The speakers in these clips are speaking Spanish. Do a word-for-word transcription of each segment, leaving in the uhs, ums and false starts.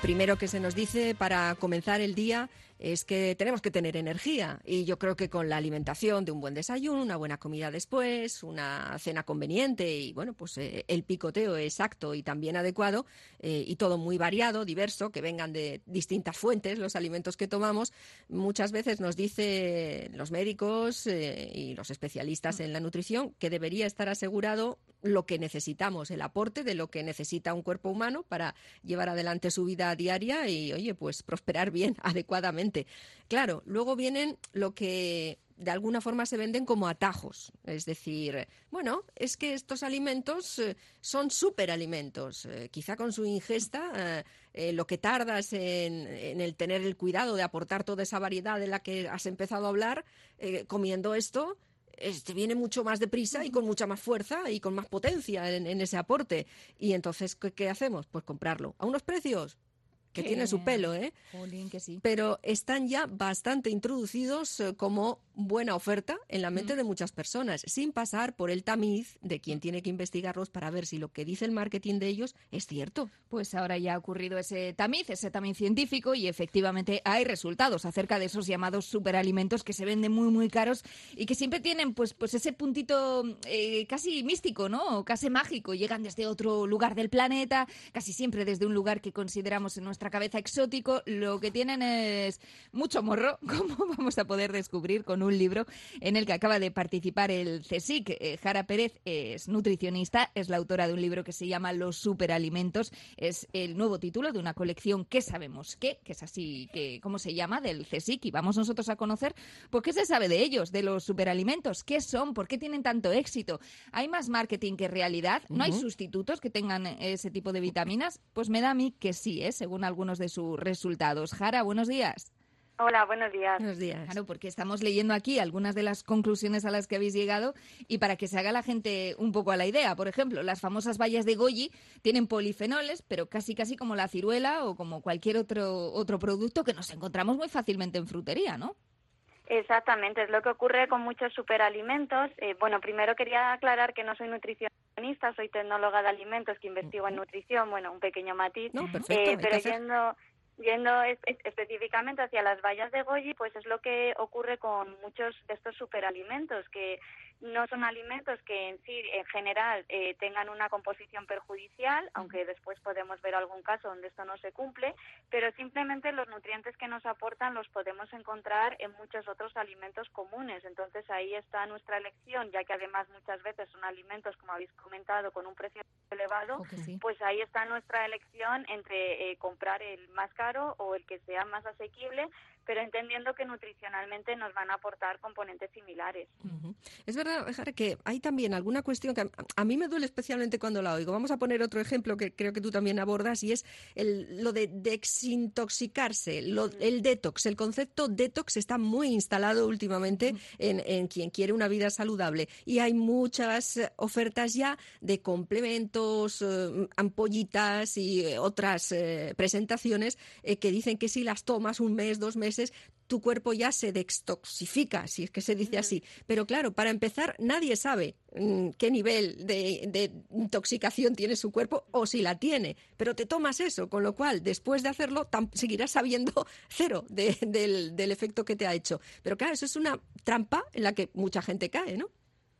primero que se nos dice para comenzar el día es que tenemos que tener energía, y yo creo que con la alimentación de un buen desayuno, una buena comida después, una cena conveniente y bueno, pues eh, el picoteo exacto y también adecuado, eh, y todo muy variado, diverso, que vengan de distintas fuentes los alimentos que tomamos, muchas veces nos dicen los médicos eh, y los especialistas en la nutrición que debería estar asegurado lo que necesitamos, el aporte de lo que necesita un cuerpo humano para llevar adelante su vida diaria y, oye, pues prosperar bien, adecuadamente. Claro, luego vienen lo que de alguna forma se venden como atajos, es decir, bueno, es que estos alimentos eh, son superalimentos, eh, quizá con su ingesta eh, eh, lo que tardas en, en el tener el cuidado de aportar toda esa variedad de la que has empezado a hablar, eh, comiendo esto, este viene mucho más deprisa y con mucha más fuerza y con más potencia en, en ese aporte. Y entonces, ¿qué, qué hacemos? Pues comprarlo a unos precios que ¿Qué? tienen su pelo, ¿eh? Jolín, que sí. Pero están ya bastante introducidos eh, como buena oferta en la mente mm. de muchas personas, sin pasar por el tamiz de quien tiene que investigarlos para ver si lo que dice el marketing de ellos es cierto. Pues ahora ya ha ocurrido ese tamiz, ese tamiz científico, y efectivamente hay resultados acerca de esos llamados superalimentos que se venden muy, muy caros y que siempre tienen pues, pues ese puntito eh, casi místico, ¿no? O casi mágico. Llegan desde otro lugar del planeta, casi siempre desde un lugar que consideramos en nuestra cabeza exótico. Lo que tienen es mucho morro, como vamos a poder descubrir con un libro en el que acaba de participar el CSIC. Eh, Jara Pérez es nutricionista, es la autora de un libro que se llama Los superalimentos. Es el nuevo título de una colección ¿Qué sabemos qué? Que es así, que ¿cómo se llama? Del CSIC. Y vamos nosotros a conocer pues qué se sabe de ellos, de los superalimentos, qué son, por qué tienen tanto éxito. ¿Hay más marketing que realidad? ¿No uh-huh. hay sustitutos que tengan ese tipo de vitaminas? Pues me da a mí que sí, ¿eh? Según algunos de sus resultados. Jara, buenos días. Hola, buenos días. Buenos días. Claro, porque estamos leyendo aquí algunas de las conclusiones a las que habéis llegado y para que se haga la gente un poco a la idea. Por ejemplo, las famosas bayas de goji tienen polifenoles, pero casi casi como la ciruela o como cualquier otro otro producto que nos encontramos muy fácilmente en frutería, ¿no? Exactamente, es lo que ocurre con muchos superalimentos. Eh, bueno, primero quería aclarar que no soy nutricionista, soy tecnóloga de alimentos que investigo en nutrición, bueno, un pequeño matiz. No, perfecto, eh, pero yendo... Yendo es, es, específicamente hacia las bayas de goji, pues es lo que ocurre con muchos de estos superalimentos, que no son alimentos que en sí, en general, eh, tengan una composición perjudicial, aunque después podemos ver algún caso donde esto no se cumple, pero simplemente los nutrientes que nos aportan los podemos encontrar en muchos otros alimentos comunes. Entonces ahí está nuestra elección, ya que además muchas veces son alimentos, como habéis comentado, con un precio elevado, Okay, sí. pues ahí está nuestra elección entre eh, comprar el más caro o el que sea más asequible, pero entendiendo que nutricionalmente nos van a aportar componentes similares. Uh-huh. Es verdad, Jara, que hay también alguna cuestión que a, a mí me duele especialmente cuando la oigo. Vamos a poner otro ejemplo que creo que tú también abordas, y es el, lo de desintoxicarse, lo, el detox. El concepto detox está muy instalado últimamente uh-huh. en, en quien quiere una vida saludable, y hay muchas ofertas ya de complementos, eh, ampollitas y eh, otras eh, presentaciones eh, que dicen que si las tomas un mes, dos meses, tu cuerpo ya se detoxifica, si es que se dice así. Pero claro, para empezar, nadie sabe mmm, qué nivel de, de intoxicación tiene su cuerpo o si la tiene. Pero te tomas eso, con lo cual, después de hacerlo, tam- seguirás sabiendo cero de, del, del efecto que te ha hecho. Pero claro, eso es una trampa en la que mucha gente cae, ¿no?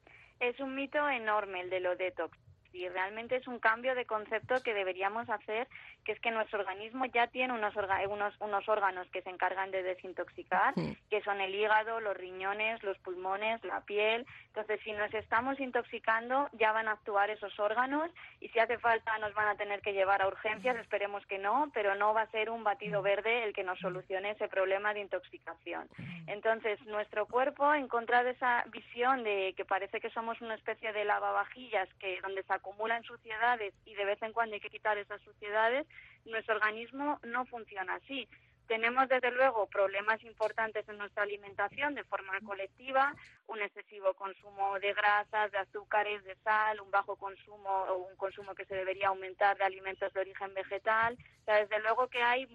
Es un mito enorme el de lo detox. Y realmente es un cambio de concepto que deberíamos hacer, que es que nuestro organismo ya tiene unos, orga- unos, unos órganos que se encargan de desintoxicar, sí. que son el hígado, los riñones, los pulmones, la piel. Entonces, si nos estamos intoxicando, ya van a actuar esos órganos, y si hace falta nos van a tener que llevar a urgencias, esperemos que no, pero no va a ser un batido verde el que nos solucione ese problema de intoxicación. Entonces, nuestro cuerpo, en contra de esa visión de que parece que somos una especie de lavavajillas que donde se acumulan suciedades y de vez en cuando hay que quitar esas suciedades, nuestro organismo no funciona así. Tenemos, desde luego, problemas importantes en nuestra alimentación de forma colectiva, un excesivo consumo de grasas, de azúcares, de sal, un bajo consumo o un consumo que se debería aumentar de alimentos de origen vegetal. O sea, desde luego que hay muchos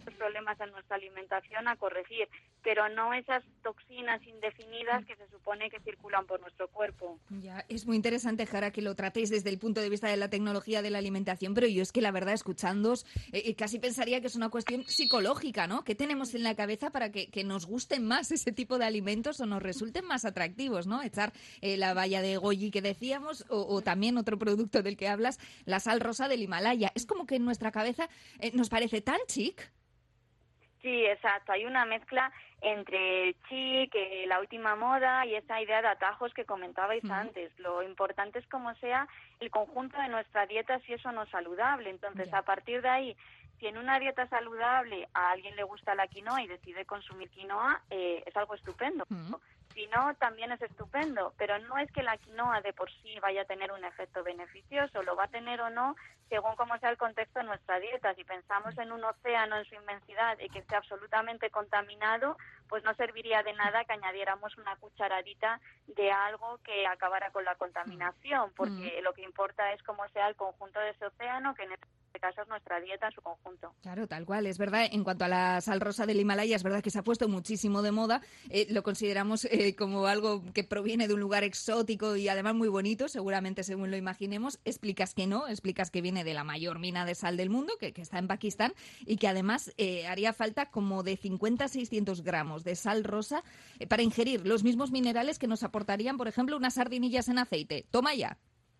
problemas en nuestra alimentación a corregir, pero no esas toxinas indefinidas que se supone que circulan por nuestro cuerpo. Ya, es muy interesante, Jara, que lo tratéis desde el punto de vista de la tecnología de la alimentación, pero yo es que la verdad, escuchándoos, eh, casi pensaría que es una cuestión psicológica, ¿no? ¿Qué tenemos en la cabeza para que, que nos gusten más ese tipo de alimentos o nos resulten más atractivos, ¿no? Echar eh, la baya de goji que decíamos o, o también otro producto del que hablas, la sal rosa del Himalaya. Es como que en nuestra cabeza eh, nos parece tan chic. Sí, exacto. Hay una mezcla entre el chic, eh, la última moda y esa idea de atajos que comentabais mm. antes. Lo importante es como sea el conjunto de nuestra dieta, si eso no es saludable. Entonces, yeah. a partir de ahí, si en una dieta saludable a alguien le gusta la quinoa y decide consumir quinoa, eh, es algo estupendo. Mm. Si no, también es estupendo, pero no es que la quinoa de por sí vaya a tener un efecto beneficioso, lo va a tener o no según cómo sea el contexto de nuestra dieta. Si pensamos en un océano en su inmensidad y que esté absolutamente contaminado, pues no serviría de nada que añadiéramos una cucharadita de algo que acabara con la contaminación, porque mm. lo que importa es cómo sea el conjunto de ese océano, que en este caso es nuestra dieta en su conjunto. Claro, tal cual, es verdad. En cuanto a la sal rosa del Himalaya, es verdad que se ha puesto muchísimo de moda, eh, lo consideramos eh, como algo que proviene de un lugar exótico y además muy bonito, seguramente según lo imaginemos. Explicas que no, explicas que viene de la mayor mina de sal del mundo, que, que está en Pakistán, y que además eh, haría falta como de cincuenta a seiscientos gramos de sal rosa eh, para ingerir los mismos minerales que nos aportarían, por ejemplo, unas sardinillas en aceite. Toma ya.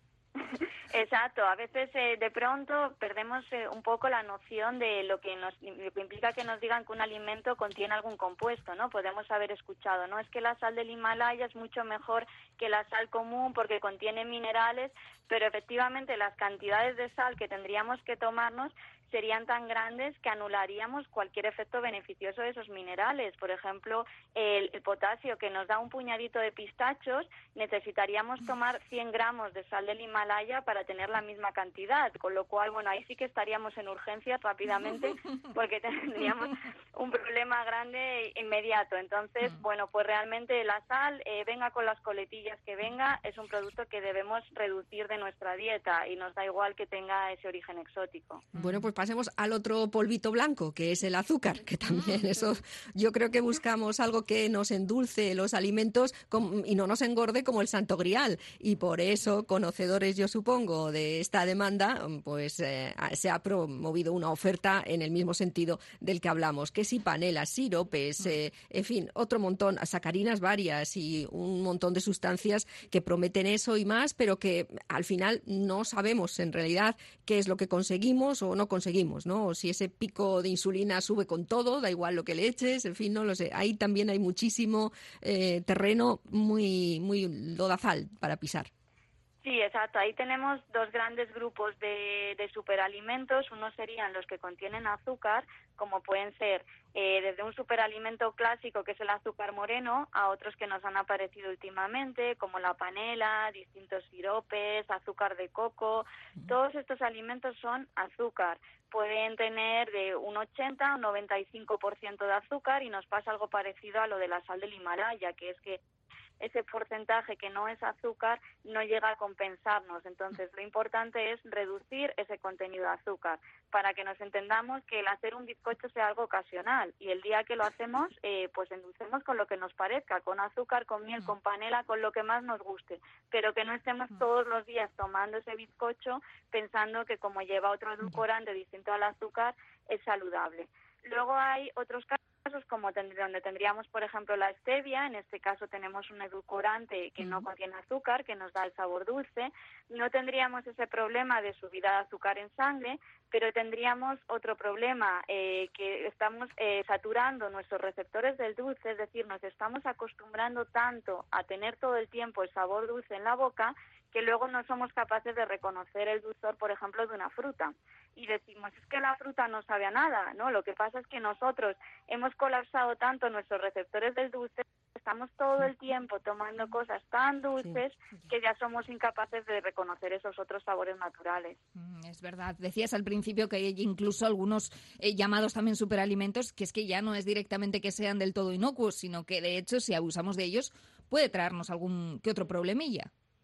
Exacto, a veces eh, de pronto perdemos eh, un poco la noción de lo que nos lo que implica que nos digan que un alimento contiene algún compuesto, ¿no? Podemos haber escuchado, no es que la sal del Himalaya es mucho mejor que la sal común porque contiene minerales, pero efectivamente las cantidades de sal que tendríamos que tomarnos serían tan grandes que anularíamos cualquier efecto beneficioso de esos minerales. Por ejemplo, el, el potasio, que nos da un puñadito de pistachos, necesitaríamos tomar cien gramos de sal del Himalaya para tener la misma cantidad, con lo cual, bueno, ahí sí que estaríamos en urgencias rápidamente porque tendríamos un problema grande inmediato. Entonces, bueno, pues realmente la sal, eh, venga con las coletillas que venga, es un producto que debemos reducir de nuestra dieta y nos da igual que tenga ese origen exótico. Bueno, pues pasemos al otro polvito blanco, que es el azúcar, que también eso, yo creo que buscamos algo que nos endulce los alimentos y no nos engorde como el Santo Grial, y por eso, conocedores yo supongo de esta demanda, pues eh, se ha promovido una oferta en el mismo sentido del que hablamos, que si panelas, siropes, eh, en fin, otro montón, sacarinas varias y un montón de sustancias que prometen eso y más, pero que al final no sabemos en realidad qué es lo que conseguimos o no conseguimos, ¿no? O si ese pico de insulina sube con todo, da igual lo que le eches, en fin, no lo sé. Ahí también hay muchísimo eh, terreno muy, muy lodazal para pisar. Sí, exacto. Ahí tenemos dos grandes grupos de, de superalimentos. Unos serían los que contienen azúcar, como pueden ser eh, desde un superalimento clásico, que es el azúcar moreno, a otros que nos han aparecido últimamente, como la panela, distintos siropes, azúcar de coco. Todos estos alimentos son azúcar. Pueden tener de un ochenta a un noventa y cinco por ciento de azúcar y nos pasa algo parecido a lo de la sal del Himalaya, que es que ese porcentaje que no es azúcar no llega a compensarnos. Entonces, lo importante es reducir ese contenido de azúcar para que nos entendamos que el hacer un bizcocho sea algo ocasional y el día que lo hacemos, eh, pues endulcemos con lo que nos parezca, con azúcar, con miel, con panela, con lo que más nos guste, pero que no estemos todos los días tomando ese bizcocho pensando que como lleva otro edulcorante distinto al azúcar, es saludable. Luego hay otros casos como tend- donde tendríamos, por ejemplo, la stevia. En este caso tenemos un edulcorante que no contiene azúcar, que nos da el sabor dulce. No tendríamos ese problema de subida de azúcar en sangre, pero tendríamos otro problema, eh, que estamos eh, saturando nuestros receptores del dulce, es decir, nos estamos acostumbrando tanto a tener todo el tiempo el sabor dulce en la boca que luego no somos capaces de reconocer el dulzor, por ejemplo, de una fruta. Y decimos, es que la fruta no sabe a nada, ¿no? Lo que pasa es que nosotros hemos colapsado tanto nuestros receptores del dulce, estamos todo el tiempo tomando cosas tan dulces sí. que ya somos incapaces de reconocer esos otros sabores naturales. Mm, es verdad. Decías al principio que hay incluso algunos eh, llamados también superalimentos, que es que ya no es directamente que sean del todo inocuos, sino que de hecho si abusamos de ellos puede traernos algún que otro problemilla.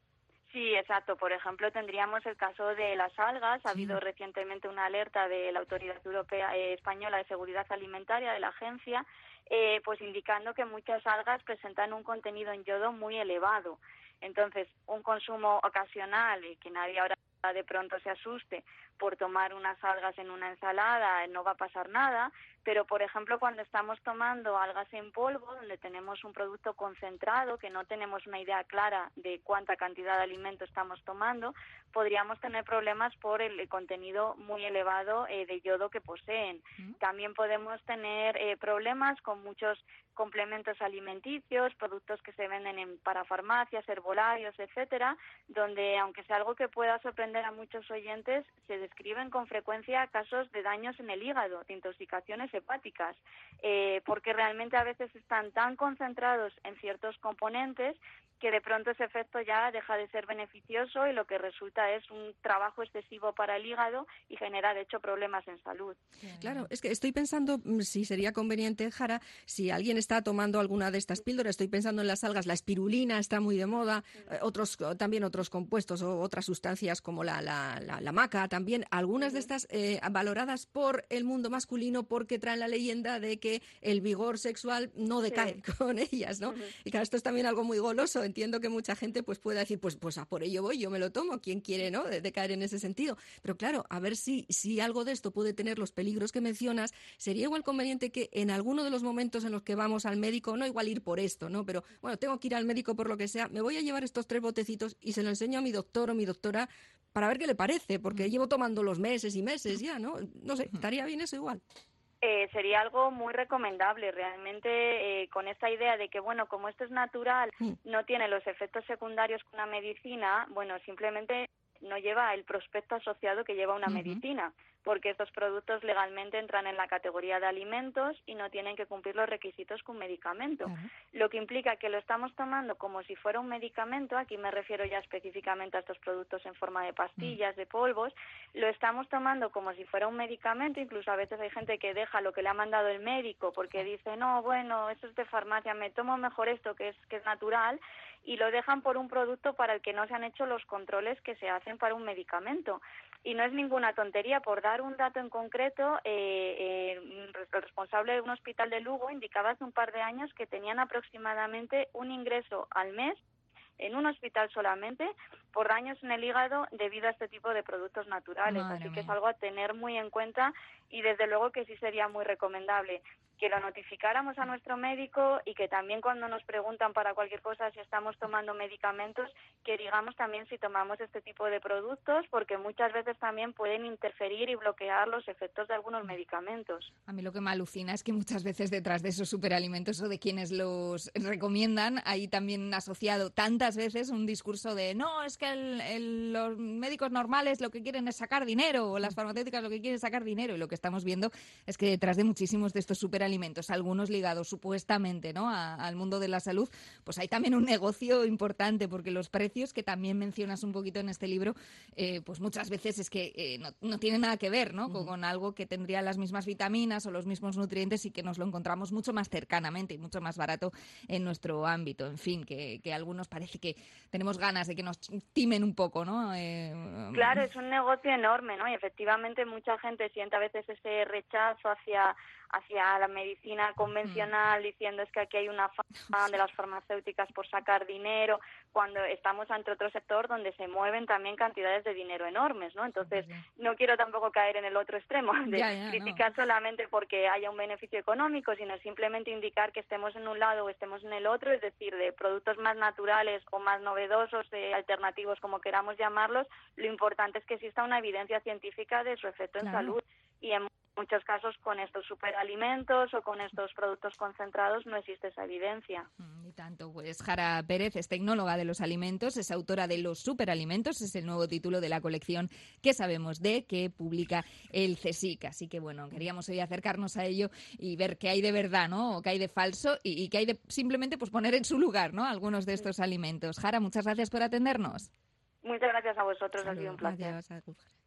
Sí, exacto. Por ejemplo, tendríamos el caso de las algas. Ha Sí. habido recientemente una alerta de la Autoridad Europea eh, Española de Seguridad Alimentaria, de la agencia, eh, pues indicando que muchas algas presentan un contenido en yodo muy elevado. Entonces, un consumo ocasional y que nadie ahora de pronto se asuste por tomar unas algas en una ensalada, no va a pasar nada, pero por ejemplo cuando estamos tomando algas en polvo, donde tenemos un producto concentrado, que no tenemos una idea clara de cuánta cantidad de alimento estamos tomando, podríamos tener problemas por el, el contenido muy elevado eh, de yodo que poseen. ¿Mm? También podemos tener eh, problemas con muchos complementos alimenticios, productos que se venden en parafarmacias, herbolarios, etcétera, donde aunque sea algo que pueda sorprender a muchos oyentes, se describen con frecuencia casos de daños en el hígado, de intoxicaciones hepáticas, eh, porque realmente a veces están tan concentrados en ciertos componentes que de pronto ese efecto ya deja de ser beneficioso y lo que resulta es un trabajo excesivo para el hígado y genera, de hecho, problemas en salud. Claro, es que estoy pensando si sería conveniente, Jara, si alguien está tomando alguna de estas píldoras, estoy pensando en las algas, la espirulina está muy de moda, eh, otros también otros compuestos o otras sustancias como la, la, la, la maca, también algunas de estas eh, valoradas por el mundo masculino porque traen la leyenda de que el vigor sexual no decae sí. con ellas, ¿no? Uh-huh. Y claro, esto es también algo muy goloso. Entiendo que mucha gente pues pueda decir, pues, pues a por ello voy, yo me lo tomo, ¿quién quiere, no?, de, de caer en ese sentido. Pero claro, a ver si, si algo de esto puede tener los peligros que mencionas, sería igual conveniente que en alguno de los momentos en los que vamos al médico, no igual ir por esto, ¿no? Pero bueno, tengo que ir al médico por lo que sea, me voy a llevar estos tres botecitos y se lo enseño a mi doctor o mi doctora para ver qué le parece, porque mm. llevo tomando los meses y meses ya, ¿no? No sé, ¿estaría bien eso igual? Eh, sería algo muy recomendable realmente eh, con esta idea de que, bueno, como esto es natural, mm. no tiene los efectos secundarios que una medicina, bueno, simplemente no lleva el prospecto asociado que lleva una uh-huh. medicina, porque estos productos legalmente entran en la categoría de alimentos y no tienen que cumplir los requisitos que un medicamento, uh-huh. lo que implica que lo estamos tomando como si fuera un medicamento. Aquí me refiero ya específicamente a estos productos en forma de pastillas, uh-huh. de polvos, lo estamos tomando como si fuera un medicamento. Incluso a veces hay gente que deja lo que le ha mandado el médico porque dice, no, bueno, esto es de farmacia, me tomo mejor esto que es, que es natural, y lo dejan por un producto para el que no se han hecho los controles que se hacen para un medicamento. Y no es ninguna tontería. Por dar un dato en concreto, eh, eh, el responsable de un hospital de Lugo indicaba hace un par de años que tenían aproximadamente un ingreso al mes en un hospital solamente por daños en el hígado debido a este tipo de productos naturales. Madre Así mía. que es algo a tener muy en cuenta y desde luego que sí sería muy recomendable que lo notificáramos a nuestro médico y que también cuando nos preguntan para cualquier cosa si estamos tomando medicamentos, que digamos también si tomamos este tipo de productos, porque muchas veces también pueden interferir y bloquear los efectos de algunos medicamentos. A mí lo que me alucina es que muchas veces detrás de esos superalimentos o de quienes los recomiendan hay también asociado tantas veces un discurso de no, es que el, el, los médicos normales lo que quieren es sacar dinero o las farmacéuticas lo que quieren es sacar dinero, y lo que estamos viendo es que detrás de muchísimos de estos superalimentos alimentos, algunos ligados supuestamente, ¿no?, a, al mundo de la salud, pues hay también un negocio importante, porque los precios que también mencionas un poquito en este libro, eh, pues muchas veces es que eh, no, no tiene nada que ver, ¿no?, uh-huh. con, con algo que tendría las mismas vitaminas o los mismos nutrientes y que nos lo encontramos mucho más cercanamente y mucho más barato en nuestro ámbito. En fin, que, que a algunos parece que tenemos ganas de que nos timen un poco, ¿no? Eh, claro, es un negocio enorme, ¿no? Y efectivamente mucha gente siente a veces ese rechazo hacia hacia la medicina convencional, mm. diciendo es que aquí hay una fama de las farmacéuticas por sacar dinero, cuando estamos ante otro sector donde se mueven también cantidades de dinero enormes, ¿no? Entonces, no quiero tampoco caer en el otro extremo de ya, ya, criticar no. solamente porque haya un beneficio económico, sino simplemente indicar que estemos en un lado o estemos en el otro, es decir, de productos más naturales o más novedosos, de alternativos, como queramos llamarlos. Lo importante es que exista una evidencia científica de su efecto claro. en salud, y en muchos casos con estos superalimentos o con estos productos concentrados no existe esa evidencia. Y tanto, pues Jara Pérez es tecnóloga de los alimentos, es autora de Los superalimentos, es el nuevo título de la colección ¿Qué sabemos de?, que publica el CSIC. Así que bueno, queríamos hoy acercarnos a ello y ver qué hay de verdad, ¿no?, o qué hay de falso y, y qué hay de simplemente pues poner en su lugar, ¿no?, algunos de estos alimentos. Jara, muchas gracias por atendernos. Muchas gracias a vosotros, Salud, ha sido un placer. Adiós.